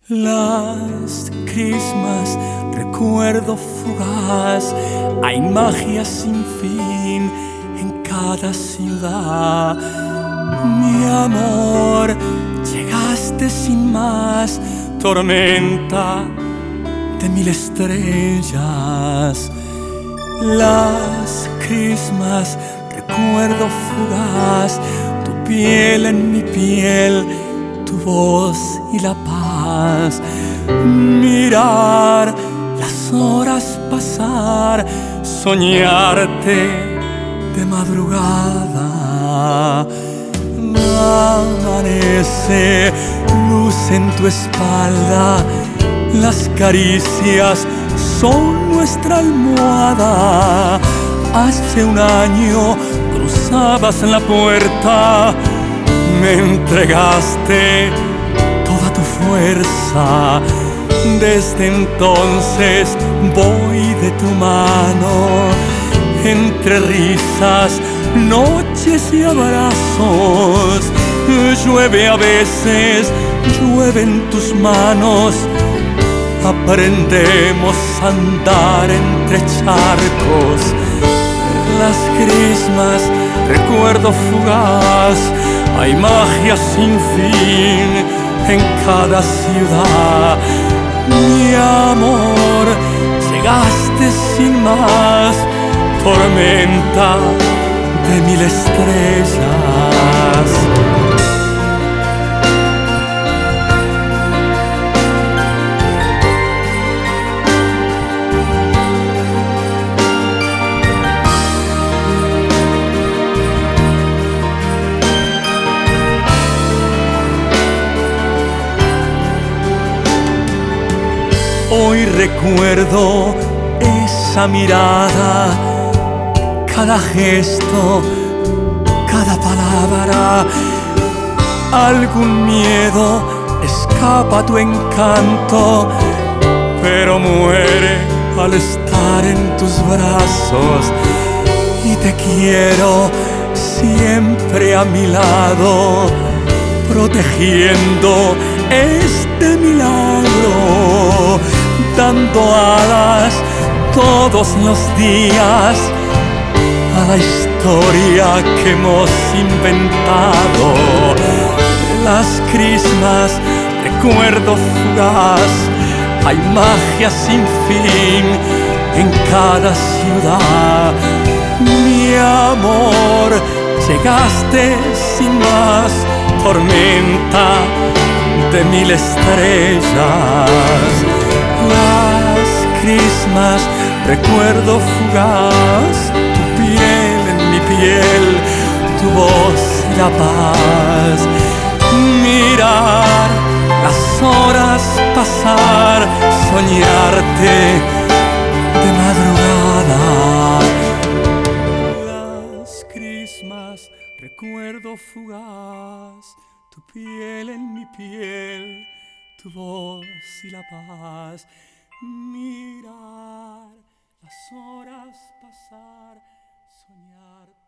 Last Christmas, recuerdo fugaz, hay magia sin fin en cada ciudad. Mi amor, llegaste sin más, tormenta de mil estrellas. Last Christmas, recuerdo fugaz, tu piel en mi piel, tu voz y la paz. Mirar las horas pasar, soñarte de madrugada. Amanece, luz en tu espalda, las caricias son nuestra almohada. Hace un año cruzabas la puerta, me entregaste toda tu fuerza. Desde entonces voy de tu mano, entre risas, noches y abrazos. Llueve a veces, llueve en tus manos. Aprendemos a andar entre charcos. Las Christmas, recuerdo fugaz, hay magia sin fin en cada ciudad. Mi amor, llegaste sin más, tormenta de mil estrellas. Hoy recuerdo esa mirada, cada gesto, cada palabra. Algún miedo escapa a tu encanto, pero muere al estar en tus brazos. Y te quiero siempre a mi lado, protegiendo este milagro, dando alas todos los días a la historia que hemos inventado. Las Christmas, recuerdo fugaz, hay magia sin fin en cada ciudad. Mi amor, llegaste sin más, tormenta de mil estrellas. Las Christmas, recuerdo fugaz, tu piel en mi piel, tu voz y la paz. Mirar las horas pasar, soñarte de madrugada. Las Christmas, recuerdo fugaz, tu piel en mi piel, tu voz y la paz. Mirar las horas pasar, soñar.